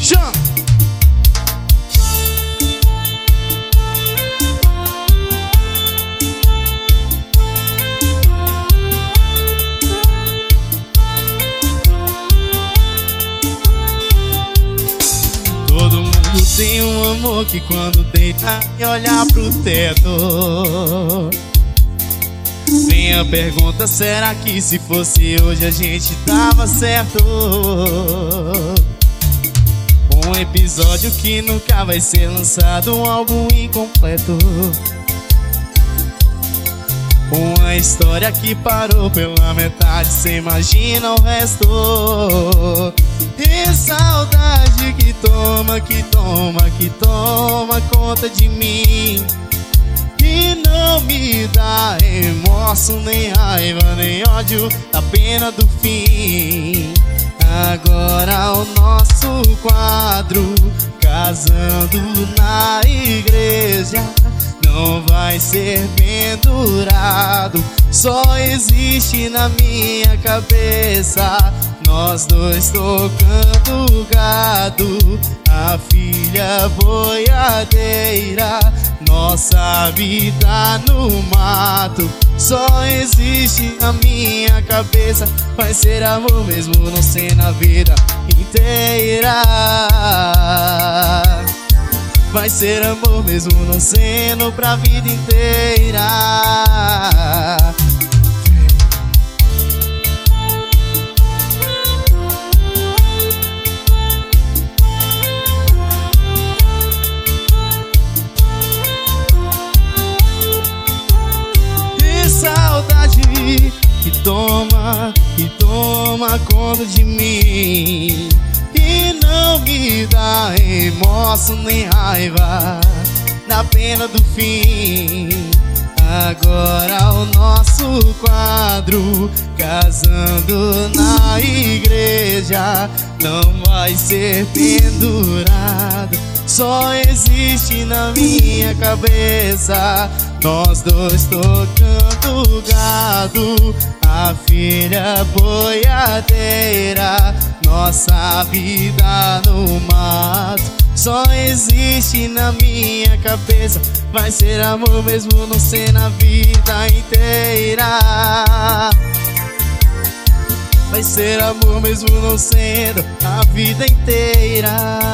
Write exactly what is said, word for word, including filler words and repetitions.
Chama! Todo mundo tem um amor que quando deita e olha pro teto, vem a pergunta, será que se fosse hoje a gente tava certo? Um episódio que nunca vai ser lançado, um álbum incompleto, uma história que parou pela metade, cê imagina o resto. E saudade que toma, que toma, que toma conta de mim, e não me dá remorso, nem raiva, nem ódio, a pena do fim. Agora o nosso quadro, casando na igreja, não vai ser pendurado, só existe na minha cabeça. Nós dois tocando gado, a filha boiadeira, nossa vida no mato, só existe na minha cabeça. Vai ser amor mesmo não ser na vida inteira. Vai ser amor mesmo não sendo pra vida inteira. E saudade que toma, que toma conta de mim, e não me dá remorso nem raiva, da pena do fim. Agora o nosso quadro, casando na igreja, não vai ser pendurado, só existe na minha cabeça. Nós dois tocando gado, a filha boiadeira, nossa vida no mato, só existe na minha cabeça. Vai ser amor mesmo não ser na vida inteira. Vai ser amor mesmo não sendo a vida inteira.